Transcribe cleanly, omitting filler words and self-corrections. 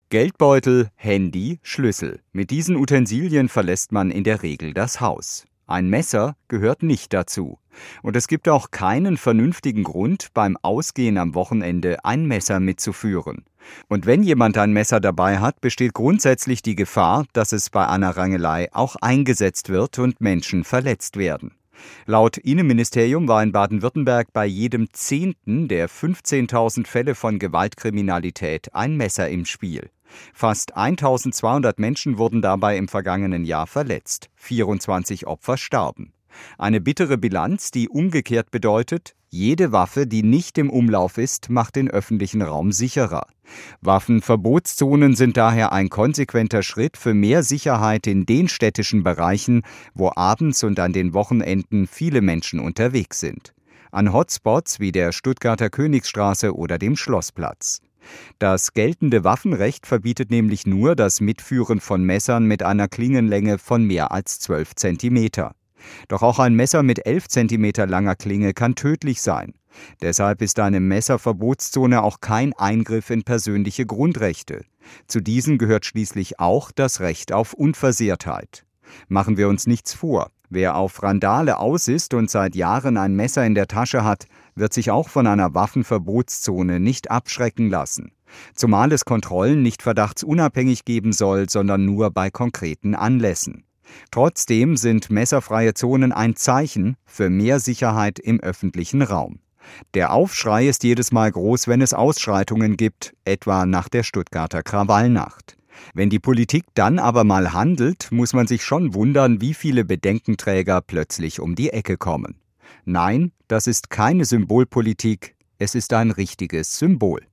Geldbeutel, Handy, Schlüssel. Mit diesen Utensilien verlässt man in der Regel das Haus. Ein Messer gehört nicht dazu. Und es gibt auch keinen vernünftigen Grund, beim Ausgehen am Wochenende ein Messer mitzuführen. Und wenn jemand ein Messer dabei hat, besteht grundsätzlich die Gefahr, dass es bei einer Rangelei auch eingesetzt wird und Menschen verletzt werden. Laut Innenministerium war in Baden-Württemberg bei jedem 10. der 15.000 Fälle von Gewaltkriminalität ein Messer im Spiel. Fast 1.200 Menschen wurden dabei im vergangenen Jahr verletzt. 24 Opfer starben. Eine bittere Bilanz, die umgekehrt bedeutet, jede Waffe, die nicht im Umlauf ist, macht den öffentlichen Raum sicherer. Waffenverbotszonen sind daher ein konsequenter Schritt für mehr Sicherheit in den städtischen Bereichen, wo abends und an den Wochenenden viele Menschen unterwegs sind. An Hotspots wie der Stuttgarter Königsstraße oder dem Schlossplatz. Das geltende Waffenrecht verbietet nämlich nur das Mitführen von Messern mit einer Klingenlänge von mehr als 12 Zentimeter. Doch auch ein Messer mit 11 Zentimeter langer Klinge kann tödlich sein. Deshalb ist eine Messerverbotszone auch kein Eingriff in persönliche Grundrechte. Zu diesen gehört schließlich auch das Recht auf Unversehrtheit. Machen wir uns nichts vor. Wer auf Randale aus ist und seit Jahren ein Messer in der Tasche hat, wird sich auch von einer Waffenverbotszone nicht abschrecken lassen. Zumal es Kontrollen nicht verdachtsunabhängig geben soll, sondern nur bei konkreten Anlässen. Trotzdem sind messerfreie Zonen ein Zeichen für mehr Sicherheit im öffentlichen Raum. Der Aufschrei ist jedes Mal groß, wenn es Ausschreitungen gibt, etwa nach der Stuttgarter Krawallnacht. Wenn die Politik dann aber mal handelt, muss man sich schon wundern, wie viele Bedenkenträger plötzlich um die Ecke kommen. Nein, das ist keine Symbolpolitik, es ist ein richtiges Symbol.